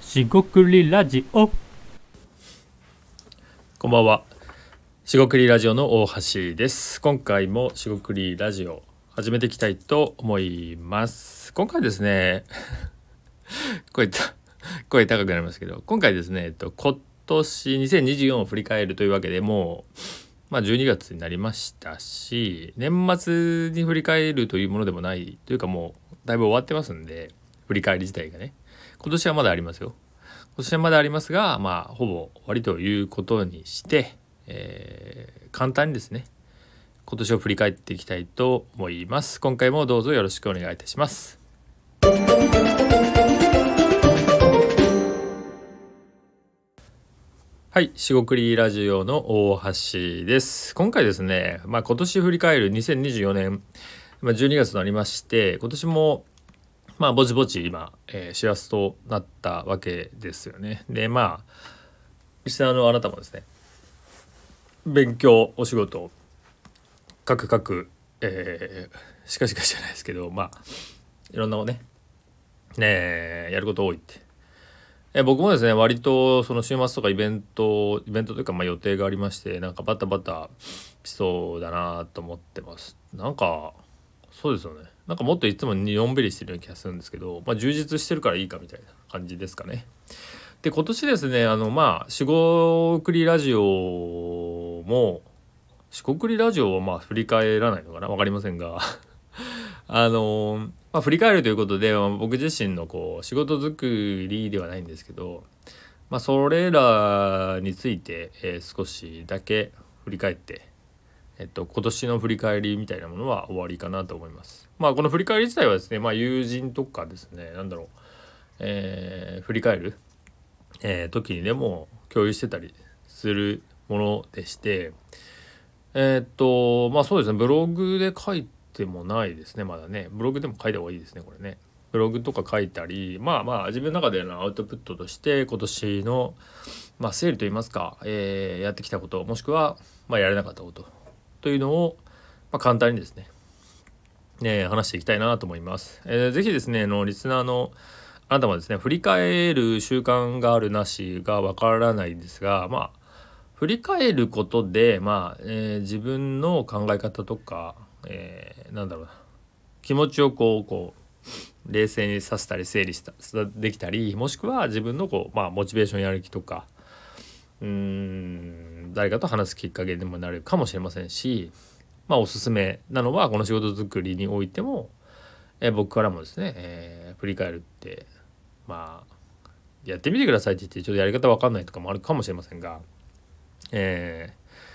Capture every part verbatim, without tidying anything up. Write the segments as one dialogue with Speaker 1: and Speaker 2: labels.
Speaker 1: しごくりラジオ。
Speaker 2: こんばんは。しごくりラジオの大橋です。今回もしごくりラジオ始めていきたいと思います。今回ですね声た声高くなりますけど、今回ですね、えっと、今年にせんにじゅうよんを振り返るというわけで、もう、まあ、じゅうにがつになりましたし、年末に振り返るというものでもないというか、もうだいぶ終わってますんで、振り返り自体がね、今年はまだありますよ。今年はまだありますが、まあほぼ終わりということにして、えー、簡単にですね、今年を振り返っていきたいと思います。今回もどうぞよろしくお願いいたします。はい、しごくりラジオの大橋です。今回ですね、まあ、今年振り返るにせんにじゅうよねん、まあ、じゅうにがつとなりまして、今年もまあぼちぼち今、えー、師走となったわけですよね。でまあリスナーのあなたもですね、勉強お仕事かくかく、えー、しかしかしじゃないですけど、まあいろんなねねやること多いって、えー、僕もですね割とその週末とかイベントイベントというかまあ予定がありまして、なんかバタバタしそうだなと思ってます。なんかそうですよね。なんかもっといつものんびりしてるような気がするんですけど、まあ、充実してるからいいかみたいな感じですかね。で今年ですね、あのまあしごくりラジオもしごくりラジオをまあ振り返らないのかな、分かりませんがあの、まあ、振り返るということで、まあ、僕自身のこう仕事作りではないんですけど、まあ、それらについて、えー、少しだけ振り返ってえっと、今年の振り返りみたいなものは終わりかなと思います。まあこの振り返り自体はですね、まあ友人とかですね、なんだろう、えー、振り返る、えー、時にでも共有してたりするものでして、えー、っとまあそうですね、ブログで書いてもないですね、まだね。ブログでも書いた方がいいですね、これね。ブログとか書いたり、まあまあ自分の中でのアウトプットとして今年のまあ整理といいますか、えー、やってきたこと、もしくはまあやれなかったことというのを、まあ、簡単にですね、ね話していきたいなと思います。えー、ぜひですねのリスナーのあなたもですね、振り返る習慣があるなしがわからないんですが、まあ振り返ることで、まあえー、自分の考え方とか、えー、なんだろうな、気持ちをこうこう冷静にさせたり整理したできたり、もしくは自分のこう、まあ、モチベーションやる気とか、うーん誰かと話すきっかけにもなるかもしれませんし、まあおすすめなのはこの仕事作りにおいても、えー、僕からもですね、えー、振り返るってまあやってみてくださいって言ってちょっとやり方わかんないとかもあるかもしれませんが、え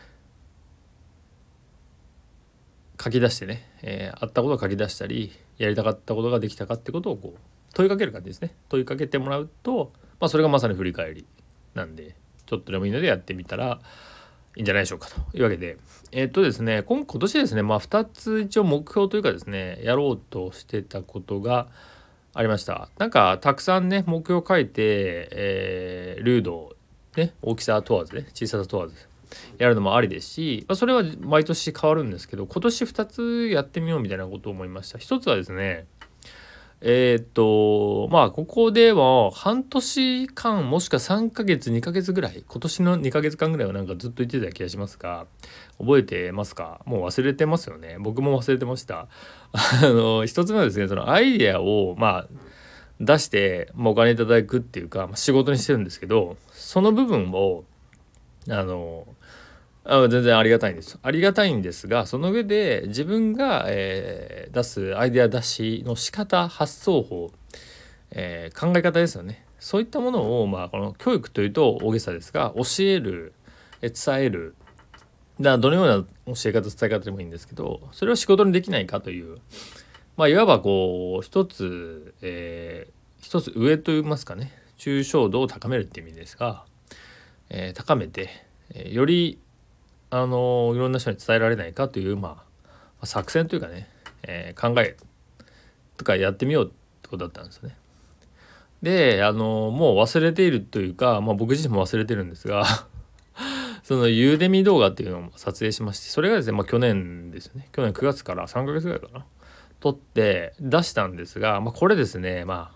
Speaker 2: ー、書き出してね、えー、あったことを書き出したり、やりたかったことができたかってことをこう問いかける感じですね。問いかけてもらうと、まあ、それがまさに振り返りなんで、ちょっとでもいいのでやってみたらいいんじゃないでしょうかというわけで、えー、っとですね今今年ですね、まあふたつ一応目標というかですね、やろうとしてたことがありました。なんかたくさんね目標を書いて、えー、ルードをね大きさ問わずね、小ささ問わずやるのもありですし、まあ、それは毎年変わるんですけど、今年ふたつやってみようみたいなことを思いました。一つはですね、えー、っとまあここでは半年間もしくはさんかげつにかげつぐらい、今年のにかげつかんぐらいはなんかずっと言ってた気がしますが、覚えてますか？もう忘れてますよね。僕も忘れてました。あの一つ目はですね、そのアイデアをまあ出して、まあ、お金いただくっていうか、まあ、仕事にしてるんですけど、その部分をあのあ全然ありがたいんですありがたいんですが、その上で自分が、えー、出すアイデア出しの仕方、発想法、えー、考え方ですよね。そういったものを、まあ、この教育というと大げさですが、教える、え伝える、だどのような教え方伝え方でもいいんですけど、それを仕事にできないかという、まあ、いわばこう一つ、えー、一つ上といいますかね、抽象度を高めるっていう意味ですが、えー、高めて、えー、よりあのいろんな人に伝えられないかという、まあ、作戦というかね、えー、考えとかやってみようってことだったんですよね。であのもう忘れているというか、まあ、僕自身も忘れてるんですがそのユーデミ動画っていうのを撮影しまして、それがですね、まあ、去年ですよね、去年くがつからさんかげつぐらいかな撮って出したんですが、まあ、これですね、まあ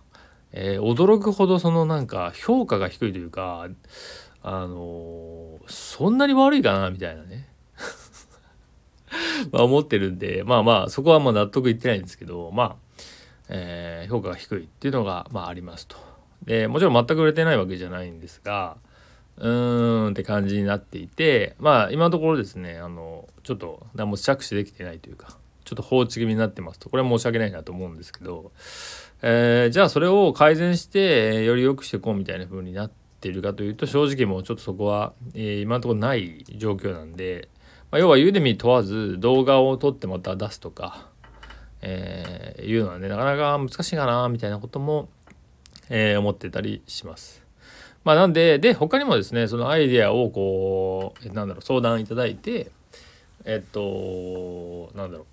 Speaker 2: えー、驚くほどそのなんか評価が低いというか、あのー、そんなに悪いかなみたいなねまあ思ってるんで、まあまあそこはまあ納得いってないんですけど、まあ、えー、評価が低いっていうのがまあありますと。でもちろん全く売れてないわけじゃないんですが、うーんって感じになっていて、まあ今のところですね、あのちょっと何も着手できてないというか、ちょっと放置気味になってますと、これは申し訳ないなと思うんですけど、えー、じゃあそれを改善してより良くしていこうみたいな風になっているかというと、正直もうちょっとそこは、えー、今のところない状況なんで、まあ、要はユーデミ問わず動画を撮ってまた出すとか、えー、いうのはねなかなか難しいかなみたいなことも、えー、思ってたりします。まあなんでで他にもですね、そのアイデアをこうなんだろう相談いただいて、えっとなんだろう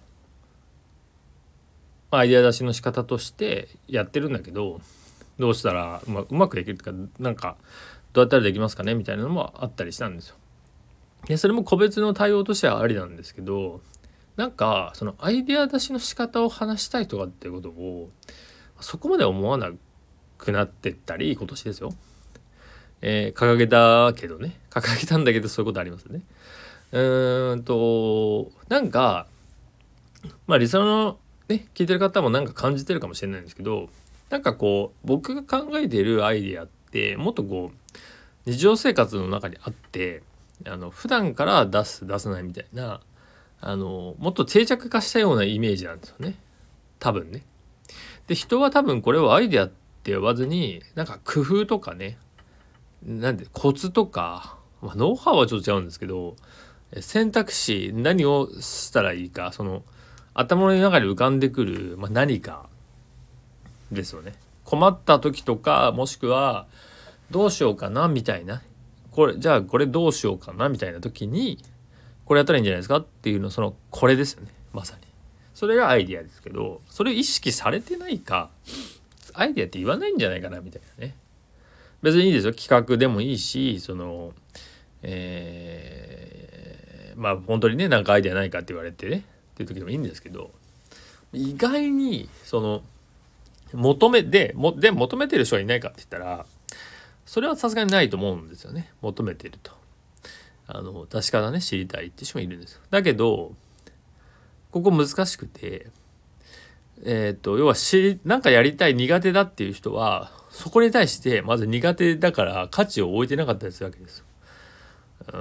Speaker 2: アイデア出しの仕方としてやってるんだけど、どうしたらうまうまくできるとか、なんかどうやったらできますかねみたいなのもあったりしたんですよ。でそれも個別の対応としてはありなんですけど、なんかそのアイデア出しの仕方を話したいとかっていうことをそこまで思わなくなってったり、今年ですよ、えー、掲げたけどね掲げたんだけどそういうことありますよね。うーんとなんかまあリサのね聞いてる方もなんか感じてるかもしれないんですけど、なんかこう僕が考えているアイデアってもっとこう日常生活の中にあって、あの普段から出す出さないみたいな、あのもっと定着化したようなイメージなんですよね、多分ね。で人は多分これをアイデアって呼ばずに、なんか工夫とかね、なんでコツとか、まあ、ノウハウはちょっと違うんですけど、選択肢何をしたらいいか、その頭の中に浮かんでくる、まあ、何かですよね。困った時とか、もしくはどうしようかなみたいな、これじゃあこれどうしようかなみたいな時にこれやったらいいんじゃないですかっていうの、そのこれですよね、まさにそれがアイディアですけど、それ意識されてないかアイデアって言わないんじゃないかなみたいなね。別にいいですよ、企画でもいいし、そのえー、まあ本当にねなんかアイデアないかって言われてねっていう時でもいいんですけど、意外にその求めでもで求めてる人がいないかって言ったら、それはさすがにないと思うんですよね。求めてると、あの出し方ね知りたいって人もいるんですよ。だけどここ難しくて、えっと要はしなんかやりたい苦手だっていう人はそこに対してまず苦手だから価値を置いてなかったりするわけですよ。うん、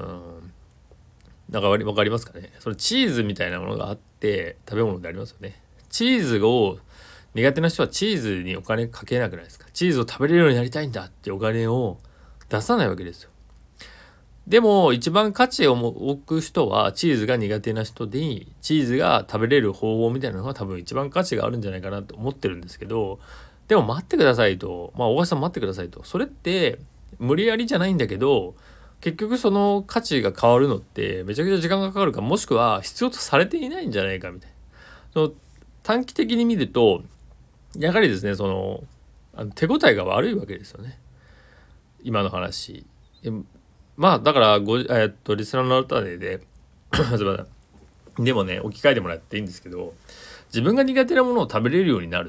Speaker 2: なんか分かりますかね。そのチーズみたいなものがあって食べ物でありますよね。チーズを苦手な人はチーズにお金かけなくないですか。チーズを食べれるようになりたいんだってお金を出さないわけですよ。でも一番価値を置く人はチーズが苦手な人で、チーズが食べれる方法みたいなのが多分一番価値があるんじゃないかなと思ってるんですけど、でも待ってくださいと、まあ大橋さん待ってくださいと、それって無理やりじゃないんだけど、結局その価値が変わるのってめちゃくちゃ時間がかかるか、もしくは必要とされていないんじゃないかみたいな。その短期的に見るとやはりですね、そのあの手応えが悪いわけですよね、今の話。まあだからご、えー、っとリスナーの方でででもね置き換えてもらっていいんですけど、自分が苦手なものを食べれるようになるって、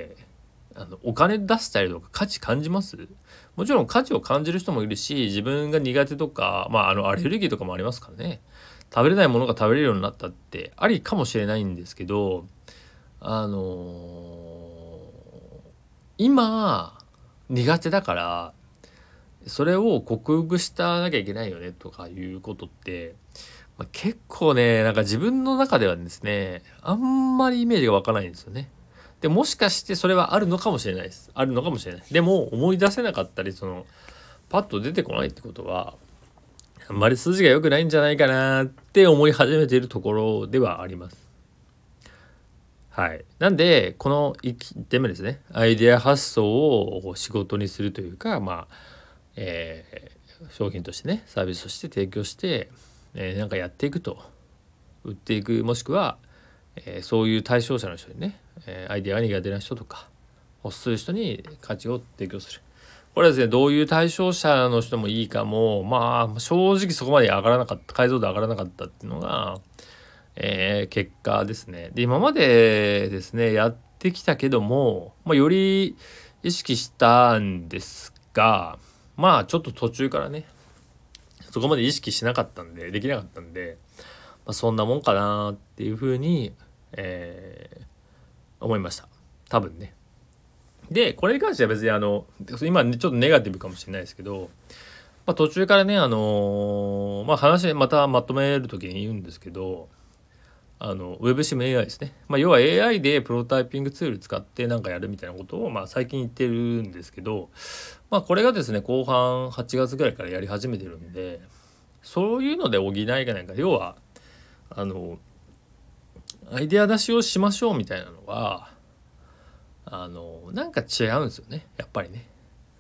Speaker 2: あのお金出したりとか価値感じます？もちろん価値を感じる人もいるし、自分が苦手とか、まああのアレルギーとかもありますからね、食べれないものが食べれるようになったってありかもしれないんですけど、あのー、今苦手だからそれを克服したなきゃいけないよねとかいうことって、まあ、結構ねなんか自分の中ではですねあんまりイメージが湧かないんですよね。でもしかしてそれはあるのかもしれないです。あるのかもしれない。でも思い出せなかったり、そのパッと出てこないってことはあんまり筋が良くないんじゃないかなって思い始めているところではあります。はい、なんでこのいってんめですね、アイデア発想を仕事にするというか、まあえー、商品としてねサービスとして提供して、えー、なんかやっていくと、売っていく、もしくは、えー、そういう対象者の人にね、えー、アイデアが苦手な人とか欲する人に価値を提供する。これはですね、どういう対象者の人もいいかも、まあ正直そこまで上がらなかった、解像度上がらなかったっていうのが、えー、結果ですね。で今までですねやってきたけども、まあ、より意識したんですが、まあちょっと途中からねそこまで意識しなかったんでできなかったんで、まあ、そんなもんかなっていうふうに、えー、思いました多分ね。でこれに関しては別にあの今ちょっとネガティブかもしれないですけど、まあ、途中からねあのー、まあ話またまとめる時に言うんですけど、あの WebSim エーアイ ですね、まあ、要は エーアイ でプロタイピングツール使ってなんかやるみたいなことをまあ最近言ってるんですけど、まあこれがですね後半はちがつぐらいからやり始めてるんで、そういうので補いがないか、要はあのアイデア出しをしましょうみたいなのはあのなんか違うんですよねやっぱりね。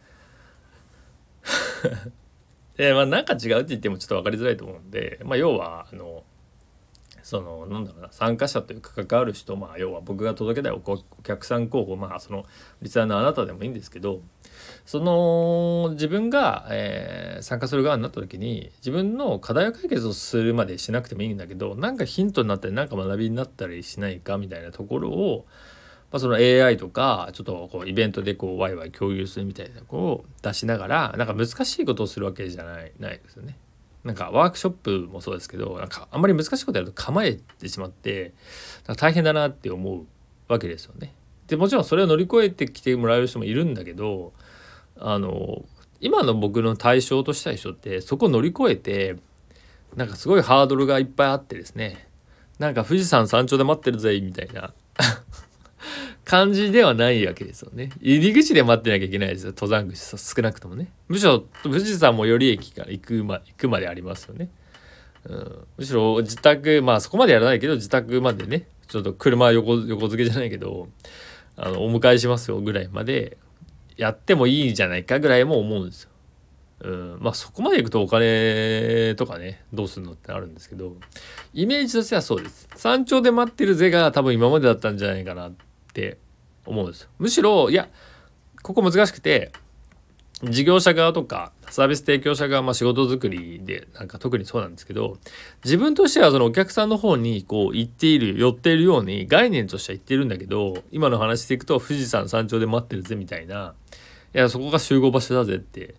Speaker 2: でまあなんか違うって言ってもちょっと分かりづらいと思うんで、まあ要はあのそのなんだろうな参加者というか関わる人、まあ要は僕が届けたいお客さん候補、まあそのリスナーのあなたでもいいんですけど、その自分が、えー、参加する側になった時に自分の課題解決をするまでしなくてもいいんだけど、なんかヒントになったりなんか学びになったりしないかみたいなところを、まあ、その エーアイ とかちょっとこうイベントでこうワイワイ共有するみたいなこを出しながら、なんか難しいことをするわけじゃないないですよね。なんかワークショップもそうですけど、なんかあんまり難しいことやると構えてしまって大変だなって思うわけですよね。でもちろんそれを乗り越えてきてもらえる人もいるんだけど、あの今の僕の対象としたい人ってそこを乗り越えてなんかすごいハードルがいっぱいあってですね、なんか富士山山頂で待ってるぜみたいな感じではないわけですよね。入り口で待ってなきゃいけないですよ、登山口少なくともね。むしろ富士山も寄り駅から行くま行くまでありますよね。うん、むしろ自宅、まあそこまでやらないけど自宅までねちょっと車横横付けじゃないけどあのお迎えしますよぐらいまでやってもいいんじゃないかぐらいも思うんですよ。うん、まあそこまでいくとお金とかねどうするのってあるんですけど、イメージとしてはそうです。山頂で待ってるぜが多分今までだったんじゃないかなって思うんですよ。むしろいやここ難しくて、事業者側とかサービス提供者側、まあ、仕事作りでなんか特にそうなんですけど、自分としてはそのお客さんの方にこう行っている寄っているように概念としては言ってるんだけど、今の話でいくと富士山山頂で待ってるぜみたいな、いやそこが集合場所だぜって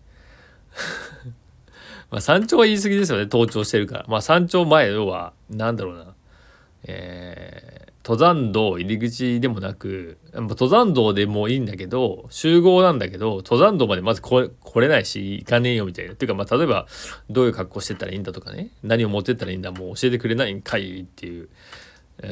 Speaker 2: まあ山頂は言い過ぎですよね、登頂してるから。まあ山頂前要はなんだろうな、えー登山道入り口でもなく、登山道でもいいんだけど集合なんだけど登山道までまず来れ、来れないし行かねえよみたいな。っていうかまあ例えばどういう格好してったらいいんだとかね、何を持ってったらいいんだもう教えてくれないんかいっていう、うん、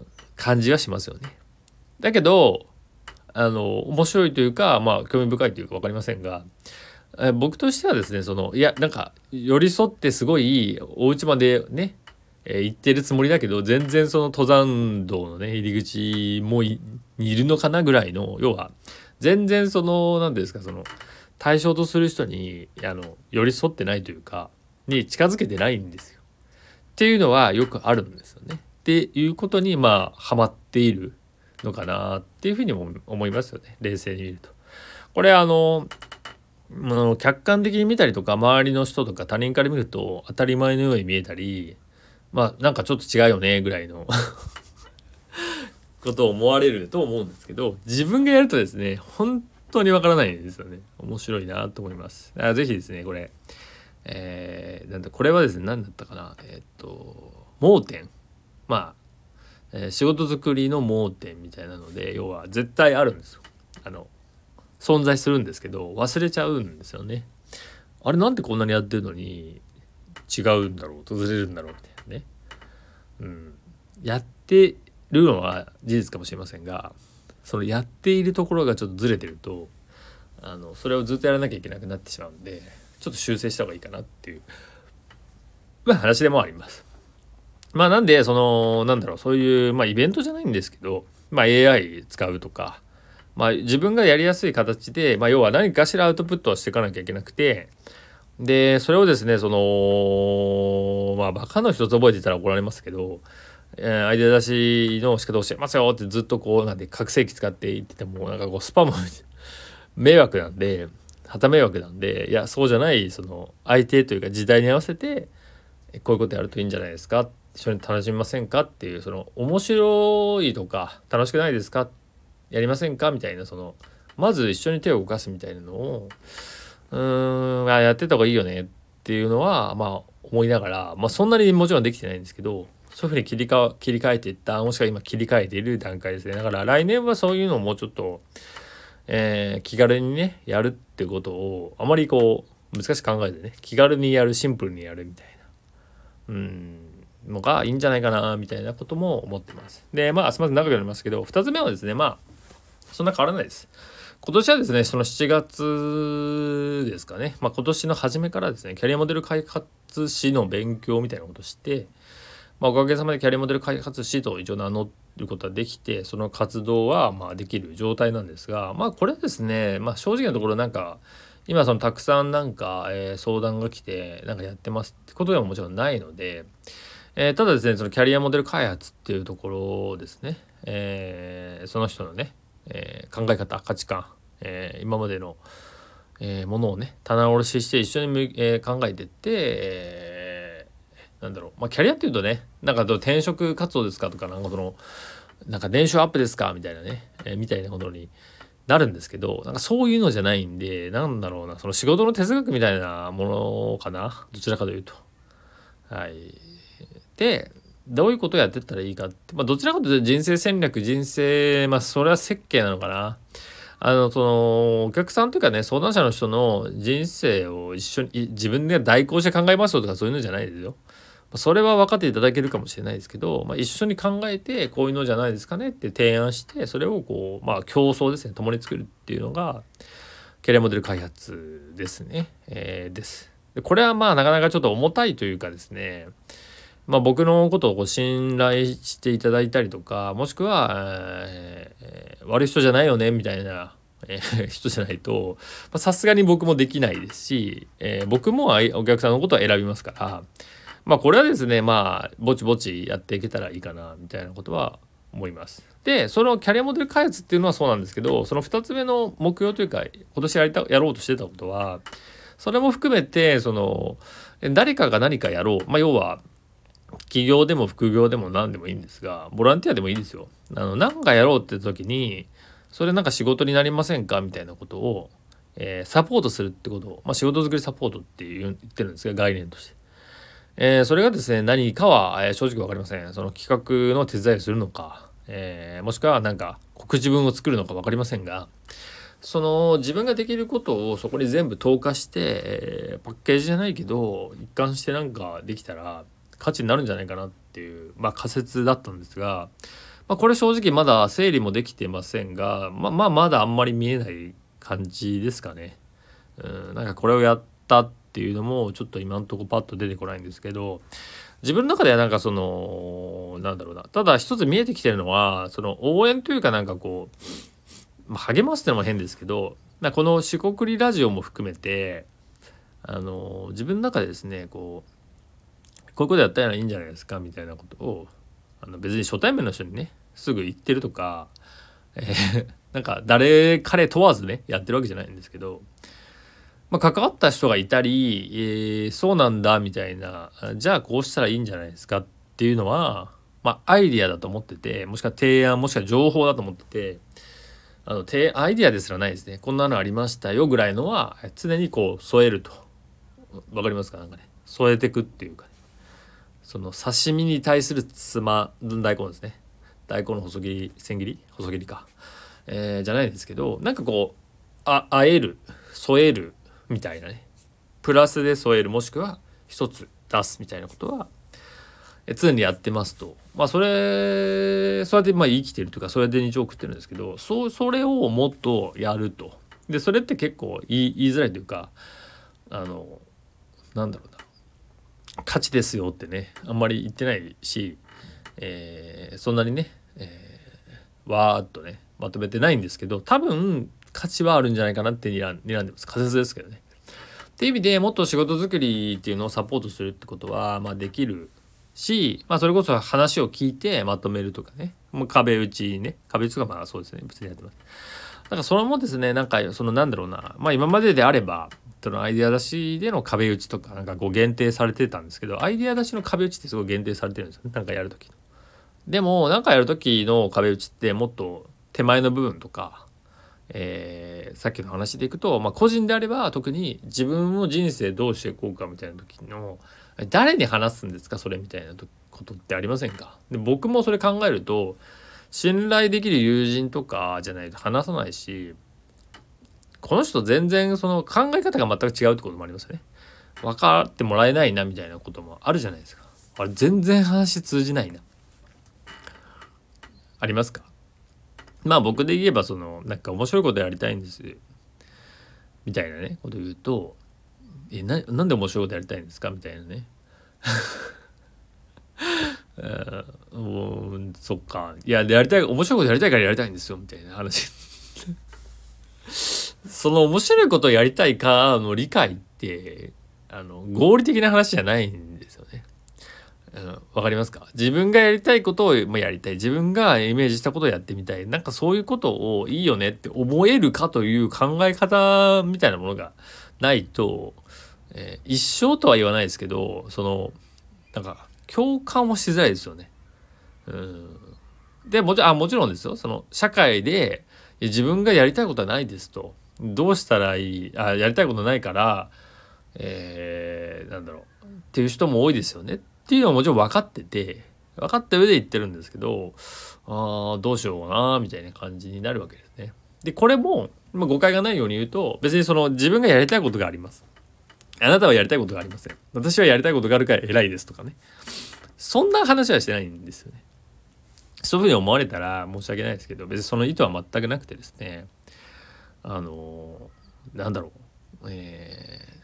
Speaker 2: 感じはしますよね。だけどあの面白いというかまあ興味深いというか分かりませんが、え僕としてはですね、そのいやなんか寄り添ってすごいお家までねえー、行ってるつもりだけど全然その登山道のね入り口も い, いるのかなぐらいの、要は全然その何ですかその対象とする人にあの寄り添ってないというかに近づけてないんですよっていうのはよくあるんですよね。っていうことにまあハマっているのかなっていうふうにも思いますよね、冷静に見ると。これあの客観的に見たりとか周りの人とか他人から見ると当たり前のように見えたり、まあなんかちょっと違うよねぐらいのことを思われると思うんですけど、自分がやるとですね本当にわからないんですよね。面白いなと思います。だからぜひですねこれ、えー、なんだこれはですね何だったかな、えー、っと盲点、まあ、えー、仕事作りの盲点みたいなので要は絶対あるんですよ。あの存在するんですけど忘れちゃうんですよね。あれなんでこんなにやってるのに違うんだろうずれるんだろうってね、うん、やってるのは事実かもしれませんが、そのやっているところがちょっとずれてるとあのそれをずっとやらなきゃいけなくなってしまうんで、ちょっと修正した方がいいかなっていう、まあ、話でもあります。まあなんでそのなんだろうそういう、まあ、イベントじゃないんですけど、まあ、エーアイ 使うとか、まあ、自分がやりやすい形で、まあ、要は何かしらアウトプットをしていかなきゃいけなくて、でそれをですねそのまあバカの一つ覚えてたら怒られますけど、えー、アイデア出しの仕方を教えますよってずっとこうなんで拡声器使って言っててもなんかこうスパム迷惑なんで、旗迷惑なんで、いやそうじゃないその相手というか時代に合わせてこういうことやるといいんじゃないですか、一緒に楽しみませんかっていう、その面白いとか楽しくないですかやりませんかみたいなそのまず一緒に手を動かすみたいなのをうーんあやってた方がいいよねっていうのはまあ思いながら、まあそんなにもちろんできてないんですけど、そういうふうに切りか切り替えていったもしくは今切り替えている段階ですね。だから来年はそういうのをもうちょっと、えー、気軽にねやるってことをあまりこう難しく考えてね、気軽にやる、シンプルにやるみたいなうんのがいいんじゃないかなみたいなことも思ってます。でまあすみません長くなりますけど、ふたつめはですね、まあそんな変わらないです。今年はですねそのしちがつですかね、まあ、今年の初めからですねキャリアモデル開発士の勉強みたいなことをして、まあ、おかげさまでキャリアモデル開発士と一応名乗ることができて、その活動はまあできる状態なんですが、まあこれはですね、まあ、正直なところなんか今そのたくさんなんか、えー、相談が来てなんかやってますってことでももちろんないので、えー、ただですねそのキャリアモデル開発っていうところですね、えー、その人のね、えー、考え方、価値観、えー、今までの、えー、ものをね棚卸しして一緒に、えー、考えていって、えー、なんだろう、まあ、キャリアっていうとねなんか転職活動ですかとかなんかそのなんか年収アップですかみたいなね、えー、みたいなことになるんですけど、なんかそういうのじゃないんで、なんだろうな、その仕事の哲学みたいなものかな、どちらかというと。はい。でどういうことをやってったらいいかって、まあ、どちらかというと人生戦略、人生まあそれは設計なのかな。あのそのお客さんというかね相談者の人の人生を一緒に自分で代行して考えますよとかそういうのじゃないですよ。それは分かっていただけるかもしれないですけど、まあ、一緒に考えてこういうのじゃないですかねって提案してそれをこうまあ競争ですね共に作るっていうのがキャリアモデル開発ですね、えー、です。でこれはまあなかなかちょっと重たいというかですね、まあ、僕のことをこう信頼していただいたりとかもしくは、えー、悪い人じゃないよねみたいな、えー、人じゃないとさすがに僕もできないですし、えー、僕もお客さんのことは選びますから、まあこれはですねまあぼちぼちやっていけたらいいかなみたいなことは思います。でそのキャリアモデル開発っていうのはそうなんですけど、そのふたつめの目標というか今年やりたやろうとしてたことはそれも含めてその誰かが何かやろう、まあ要は起業でも副業でも何でもいいんですがボランティアでもいいですよ。あの何かやろうって時にそれなんか仕事になりませんかみたいなことを、えー、サポートするってことを、まあ、仕事作りサポートって言ってるんですが概念として、えー、それがですね何かは、えー、正直分かりません。その企画の手伝いをするのか、えー、もしくはなんか告示文を作るのか分かりませんが、その自分ができることをそこに全部投下して、えー、パッケージじゃないけど一貫してなんかできたら価値になるんじゃないかなっていう、まあ、仮説だったんですが、まあ、これ正直まだ整理もできてませんが、まあ、まあまだあんまり見えない感じですかね。うん、なんかこれをやったっていうのもちょっと今のところパッと出てこないんですけど、自分の中ではなんかそのなんだろうな、ただ一つ見えてきてるのはその応援というかなんかこう、まあ、励ますってのも変ですけど、この四国ラジオも含めてあの自分の中でですねこうこういうことやったらいいんじゃないですかみたいなことをあの別に初対面の人にねすぐ言ってるとか、えー、なんか誰彼問わずねやってるわけじゃないんですけど、まあ、関わった人がいたり、えー、そうなんだみたいな、じゃあこうしたらいいんじゃないですかっていうのは、まあ、アイディアだと思ってて、もしくは提案もしくは情報だと思ってて、あのアイディアですらないですね。こんなのありましたよぐらいのは常にこう添えると、わかりますか、なんかね添えてくっていうか、ね、その刺身に対するつま大根ですね、大根の細切り千切り細切りか、えー、じゃないですけど、なんかこうああえる添えるみたいなね、プラスで添えるもしくは一つ出すみたいなことは常にやってますと、まあそれそうやってまあ生きてるというかそれで日常を送ってるんですけど、そうそれをもっとやると。でそれって結構言い、言いづらいというか、あのなんだろうな、価値ですよってねあんまり言ってないし、えー、そんなにね、えー、わーっとねまとめてないんですけど、多分価値はあるんじゃないかなって睨んでます。仮説ですけどね。っていう意味でもっと仕事作りっていうのをサポートするってことは、まあ、できるし、まあ、それこそ話を聞いてまとめるとかね、もう壁打ちね、壁打ちとかまあそうですね、別にやってます。だからそれもですね、なんかそのなんだろうな、まあ今までであればそのアイデア出しでの壁打ちとかなんかこう限定されてたんですけど、アイデア出しの壁打ちってすごい限定されてるんですよね、なんかやるときの。でもなんかやるときの壁打ちってもっと手前の部分とか、 えー、さっきの話でいくと、まあ、個人であれば特に自分の人生どうしていこうかみたいな時の誰に話すんですかそれみたいなことってありませんか？で僕もそれ考えると信頼できる友人とかじゃないと話さないし、この人全然その考え方が全く違うってこともありますよね。分かってもらえないなみたいなこともあるじゃないですか。あれ全然話通じないなありますか？まあ僕で言えばそのなんか面白いことやりたいんですみたいなねこと言うと、えななんで面白いことやりたいんですかみたいなねうん、そっか、いややりたい面白いことやりたいからやりたいんですよみたいな話その面白いことをやりたいかの理解ってあの合理的な話じゃないんですよね。うん、わかりますか？自分がやりたいことをやりたい、自分がイメージしたことをやってみたい、なんかそういうことをいいよねって思えるかという考え方みたいなものがないと、えー、一生とは言わないですけど、そのなんか共感もしづらいですよね。うん、でもちろんあもちろんですよ。その社会で自分がやりたいことはないですと、どうしたらいい、あやりたいことないから、えー、なんだろうっていう人も多いですよねっていうのはもちろん分かってて、分かった上で言ってるんですけど、あどうしようかなみたいな感じになるわけですね。でこれも、まあ、誤解がないように言うと、別にその自分がやりたいことがあります、あなたはやりたいことがありません、私はやりたいことがあるから偉いですとかね、そんな話はしてないんですよね。そういうふうに思われたら申し訳ないですけど、別にその意図は全くなくてですね、あのなんだろう、えー、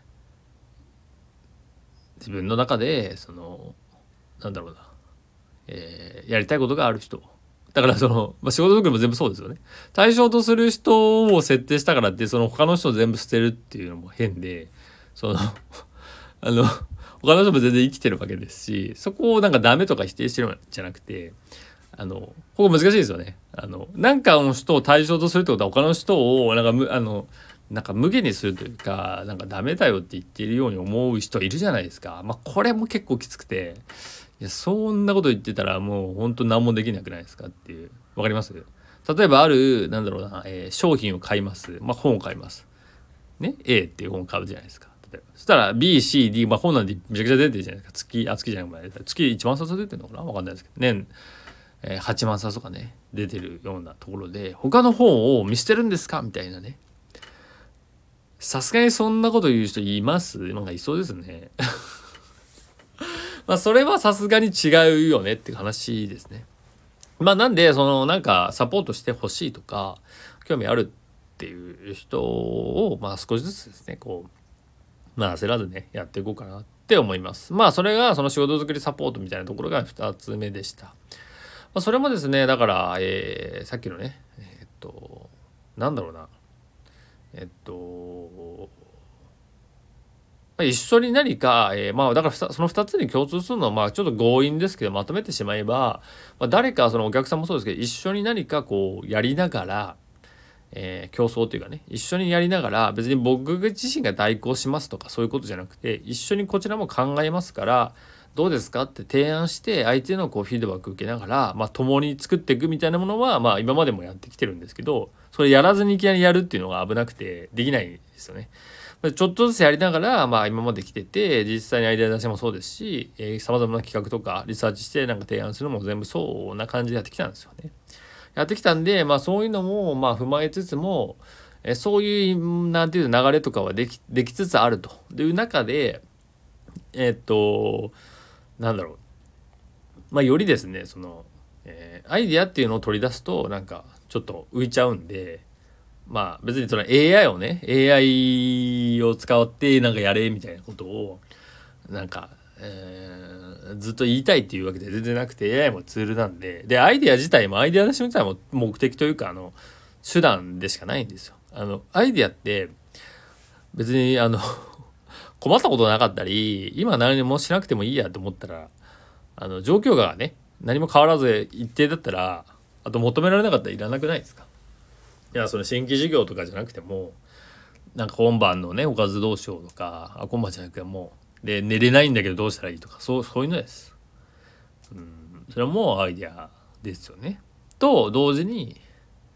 Speaker 2: 自分の中でそのなんだろうな、えー、やりたいことがある人だから、その、まあ、仕事作りも全部そうですよね。対象とする人を設定したからってその他の人を全部捨てるっていうのも変で、そのあの他の人も全然生きてるわけですし、そこをなんかダメとか否定してるんじゃなくて、あのここ難しいですよね。あのなんかの人を対象とするってことは他の人をなんかむあのなんか無限にするというか、なんかダメだよって言っているように思う人いるじゃないですか。まあこれも結構きつくて、いやそんなこと言ってたらもう本当何もできなくないですかっていう。わかります？例えばあるなんだろうな、えー、商品を買います。まあ本を買います。ね A っていう本を買うじゃないですか。例えばそしたら B、C、D、まあ本なんてめちゃくちゃ出てるじゃないですか。月あ月じゃない月いちまん冊出てるのかな、わかんないですけど年えー、はちまん冊とかね出てるようなところで他の本を見捨てるんですかみたいなね、さすがにそんなこと言う人います？なんかいそうですねまあそれはさすがに違うよねって話ですね。まあなんでそのなんかサポートしてほしいとか興味あるっていう人をまあ少しずつですねこうまあ焦らずねやっていこうかなって思います。まあそれがその仕事作りサポートみたいなところがふたつめでした。まあ、それもですねだから、えー、さっきのねえー、っとなんだろうなえっと一緒に何か、えー、まあだからそのふたつに共通するのはまあちょっと強引ですけどまとめてしまえば、まあ、誰かそのお客さんもそうですけど一緒に何かこうやりながら、えー、競争というかね一緒にやりながら別に僕自身が代行しますとかそういうことじゃなくて一緒にこちらも考えますからどうですかって提案して相手のこうフィードバック受けながら、まあ、共に作っていくみたいなものはまあ今までもやってきてるんですけど、それやらずにいきなりやるっていうのが危なくてできないですよね。ちょっとずつやりながら、まあ、今まで来てて実際にアイデア出しもそうですしさまざまな企画とかリサーチしてなんか提案するのも全部そうな感じでやってきたんですよね。やってきたんで、まあ、そういうのもまあ踏まえつつもえそういうなんていう流れとかはできできつつあるという中でえっとなんだろうまあよりですねその、えー、アイディアっていうのを取り出すとなんかちょっと浮いちゃうんで、まあ別にその エーアイ をね エーアイ を使ってなんかやれみたいなことをなんか、えー、ずっと言いたいっていうわけで全然なくて エーアイ もツールなんで、でアイディア自体もアイディア出し自体も目的というかあの手段でしかないんですよ。あのアイディアって別にあの困ったことなかったり今何もしなくてもいいやと思ったらあの状況がね何も変わらず一定だったらあと求められなかったらいらなくないですか。いやその新規事業とかじゃなくてもなんか今晩のねおかずどうしようとかあ今晩じゃなくてもで寝れないんだけどどうしたらいいとかそうそういうのです。うんそれもアイデアですよね。と同時に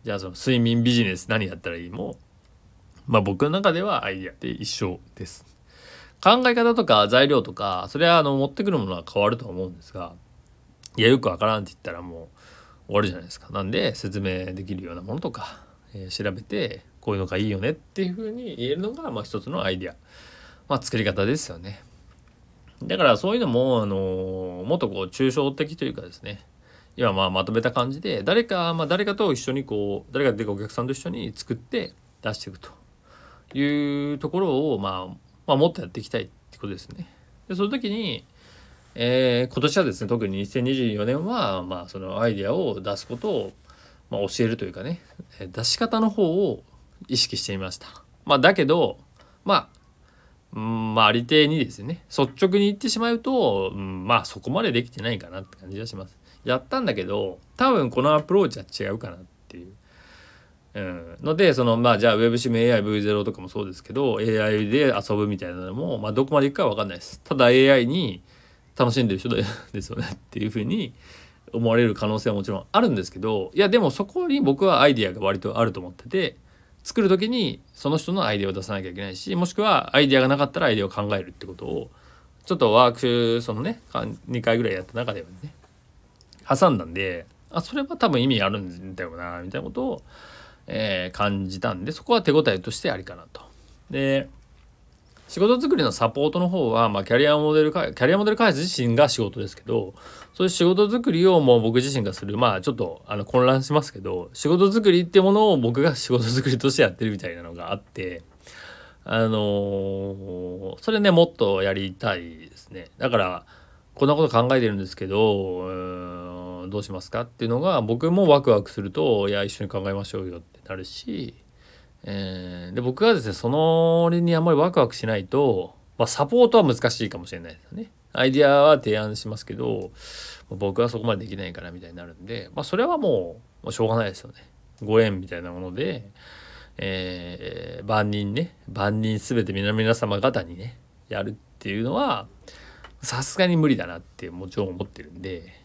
Speaker 2: じゃあその睡眠ビジネス何やったらいいも、まあ僕の中ではアイデアで一緒です。考え方とか材料とか、それはあの持ってくるものは変わるとは思うんですが、いやよくわからんって言ったらもう終わるじゃないですか。なんで説明できるようなものとか、えー、調べてこういうのがいいよねっていうふうに言えるのがまあ一つのアイデア、まあ作り方ですよね。だからそういうのもあのもっとこう抽象的というかですね、今まあまとめた感じで誰かまあ誰かと一緒にこう誰かっていうかお客さんと一緒に作って出していくというところをまあまあもっとやっていきたいってことですね。でその時に、えー、今年はですね特ににせんにじゅうよねんはまあそのアイデアを出すことをまあ教えるというかね、出し方の方を意識してみました。まあだけどまあうんまあありていにですね率直に言ってしまうと、うん、まあそこまでできてないかなって感じがします。やったんだけど多分このアプローチは違うかなっていう、うん、のでそのまあじゃあ WebSim エーアイブイゼロ とかもそうですけど エーアイ で遊ぶみたいなのも、まあ、どこまでいくかは分かんないです。ただ エーアイ に楽しんでる人ですよねっていうふうに思われる可能性はもちろんあるんですけど、いやでもそこに僕はアイディアが割とあると思ってて、作る時にその人のアイデアを出さなきゃいけないし、もしくはアイデアがなかったらアイデアを考えるってことをちょっとワークそのねにかいぐらいやった中ではね挟んだんで、あそれは多分意味あるんだよなみたいなことを、えー、感じたんで、そこは手応えとしてありかなと。で仕事作りのサポートの方は、まあ、キャリアモデルかキャリアモデル開発自身が仕事ですけど、そういう仕事作りをもう僕自身がする、まあちょっとあの混乱しますけど、仕事作りってものを僕が仕事作りとしてやってるみたいなのがあって、あのー、それねもっとやりたいですね。だからこんなこと考えてるんですけど、うーんどうしますかっていうのが僕もワクワクすると、いや一緒に考えましょうよってなるし、えー、で僕がですねその俺にあんまりワクワクしないと、まあ、サポートは難しいかもしれないですよね。アイディアは提案しますけど僕はそこまでできないからみたいになるんで、まあ、それはもうしょうがないですよね。ご縁みたいなもので、えー、万人ね万人全て皆々様方にねやるっていうのはさすがに無理だなってもちろん思ってるんで、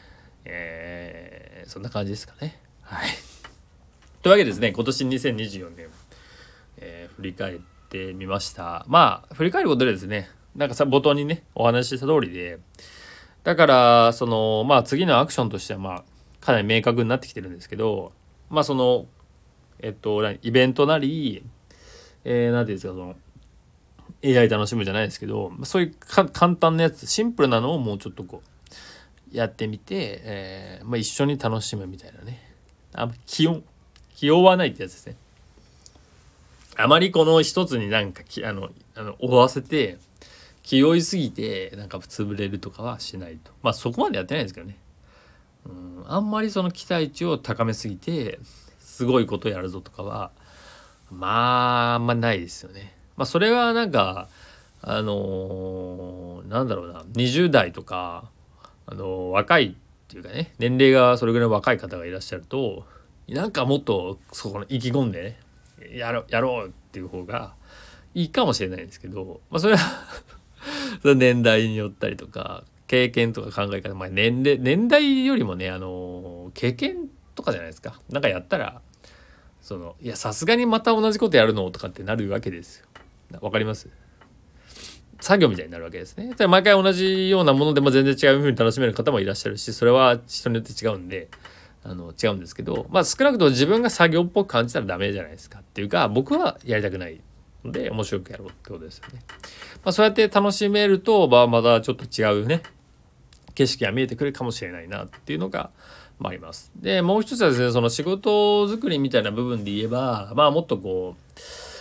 Speaker 2: えー、そんな感じですかね。はい。というわけでですね、今年にせんにじゅうよねん、えー、振り返ってみました。まあ振り返ることでですね、なんかさ冒頭にねお話しした通りで、だからそのまあ次のアクションとしてはまあかなり明確になってきてるんですけど、まあそのえっとイベントなり、えー、なんていうんですかその エーアイ 楽しむじゃないですけど、そういうか簡単なやつシンプルなのをもうちょっとこうやってみて、えーまあ、一緒に楽しむみたいなね。あ気温気負わないってやつですね。あまりこの一つになんかあのあの追わせて気負いすぎてなんか潰れるとかはしないと。まあそこまでやってないですけどね。うんあんまりその期待値を高めすぎてすごいことやるぞとかはまああんまないですよね。まあそれはなんかあのー、なんだろうなにじゅう代とかあのー、若いっていうかね年齢がそれぐらい若い方がいらっしゃるとなんかもっとそこの意気込んでねやろうやろうっていう方がいいかもしれないんですけど、まあそれはそれは年代によったりとか経験とか考え方、まあ、年齢年代よりもねあの経験とかじゃないですか。なんかやったらそのいやさすがにまた同じことやるのとかってなるわけですよ。わかります？作業みたいになるわけですね。毎回同じようなものでも全然違う風に楽しめる方もいらっしゃるし、それは人によって違うんであの違うんですけど、まあ少なくとも自分が作業っぽく感じたらダメじゃないですかっていうか、僕はやりたくないので面白くやろうってことですよね。まあそうやって楽しめると、まあ、まだちょっと違うね景色が見えてくるかもしれないなっていうのが、まあ、あります。でもう一つはですねその仕事作りみたいな部分で言えば、まあもっとこう、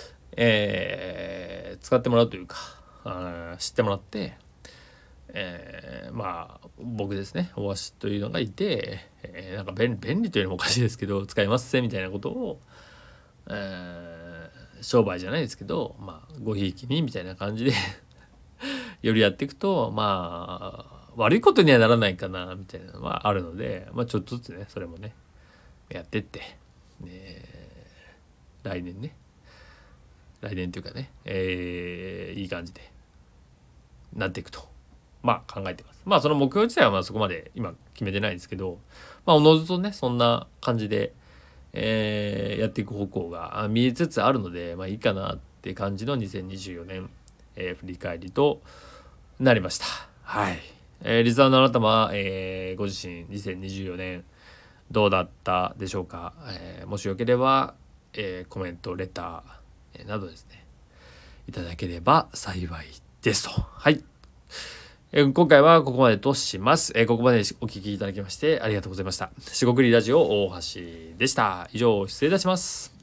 Speaker 2: えー、使ってもらうというかあ知ってもらって、えー、まあ僕ですね大橋というのがいて、えー、なんか便利、便利というのもおかしいですけど使いますせみたいなことを、えー、商売じゃないですけど、まあ、ごひいきにみたいな感じでよりやっていくとまあ悪いことにはならないかなみたいなのはあるので、まあ、ちょっとずつねそれもねやってって、ね、来年ね来年というかね、えー、いい感じでなっていくとまあ考えてます。まあその目標自体はまあそこまで今決めてないんですけど、まあおのずとねそんな感じで、 えーやっていく方向が見えつつあるので、まあいいかなって感じのにせんにじゅうよねん、えー振り返りとなりました。はい、えーリスナーのあなたは、えーご自身にせんにじゅうよねんどうだったでしょうか。えーもしよければ、えーコメントレター、えーなどですねいただければ幸いですと。はい、えー今回はここまでとします。えーここまでお聞きいただきましてありがとうございました。しごくりラジオ大橋でした。以上失礼いたします。